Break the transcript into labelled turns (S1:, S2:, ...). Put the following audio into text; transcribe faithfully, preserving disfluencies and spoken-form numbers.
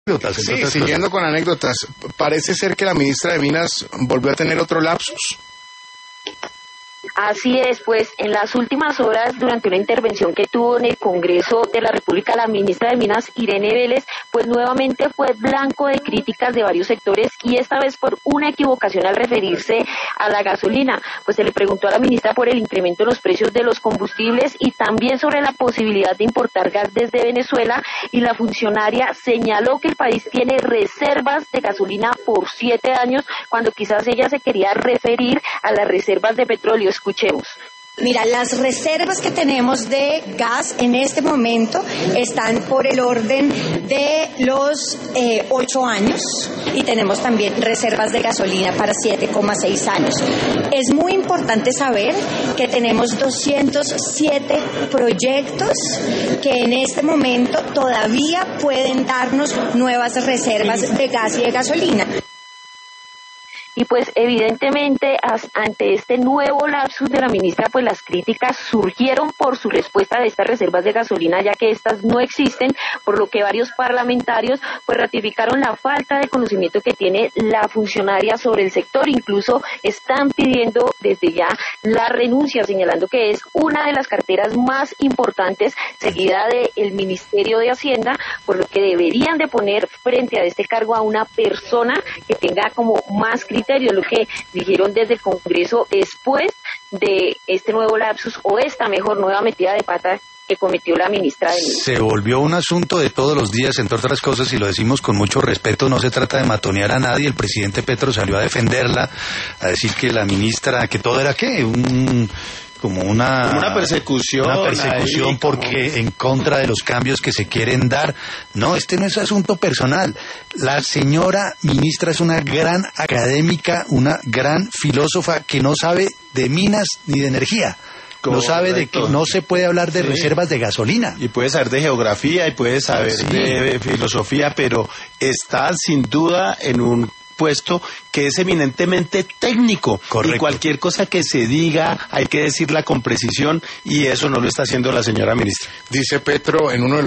S1: Sí, siguiendo con anécdotas, parece ser que la ministra de Minas volvió a tener otro lapsus.
S2: Así es, pues en las últimas horas, durante una intervención que tuvo en el Congreso de la República, la ministra de Minas, Irene Vélez, pues nuevamente fue blanco de críticas de varios sectores y esta vez por una equivocación al referirse a la gasolina. Pues se le preguntó a la ministra por el incremento en los precios de los combustibles y también sobre la posibilidad de importar gas desde Venezuela, y la funcionaria señaló que el país tiene reservas de gasolina por siete años, cuando quizás ella se quería referir a las reservas de petróleo. Escuchemos.
S3: Mira, las reservas que tenemos de gas en este momento están por el orden de los eh, ocho años y tenemos también reservas de gasolina para siete coma seis años. Es muy importante saber que tenemos doscientos siete proyectos que en este momento todavía pueden darnos nuevas reservas de gas y de gasolina.
S2: Y pues evidentemente as, ante este nuevo lapsus de la ministra, pues las críticas surgieron por su respuesta de estas reservas de gasolina, ya que estas no existen, por lo que varios parlamentarios pues ratificaron la falta de conocimiento que tiene la funcionaria sobre el sector. Incluso están pidiendo desde ya la renuncia, señalando que es una de las carteras más importantes, seguida del Ministerio de Hacienda, por lo que deberían de poner frente a este cargo a una persona que tenga como más criterio, lo que dijeron desde el Congreso después de este nuevo lapsus, o esta mejor nueva metida de pata que cometió la ministra de Minas.
S4: Se volvió un asunto de todos los días, entre otras cosas, y lo decimos con mucho respeto, no se trata de matonear a nadie. El presidente Petro salió a defenderla, a decir que la ministra, que todo era ¿qué? Un... como una,
S5: como una persecución,
S4: una persecución ahí, porque como... en contra de los cambios que se quieren dar. No, este no es asunto personal. La señora ministra es una gran académica, una gran filósofa que no sabe de minas ni de energía. Correcto. No sabe de que no se puede hablar de sí. reservas de gasolina.
S5: Y puede saber de geografía y puede saber sí. de filosofía, pero está sin duda en un puesto que es eminentemente técnico. Correcto. Y cualquier cosa que se diga hay que decirla con precisión, y eso no lo está haciendo la señora ministra.
S1: Dice Petro en uno de los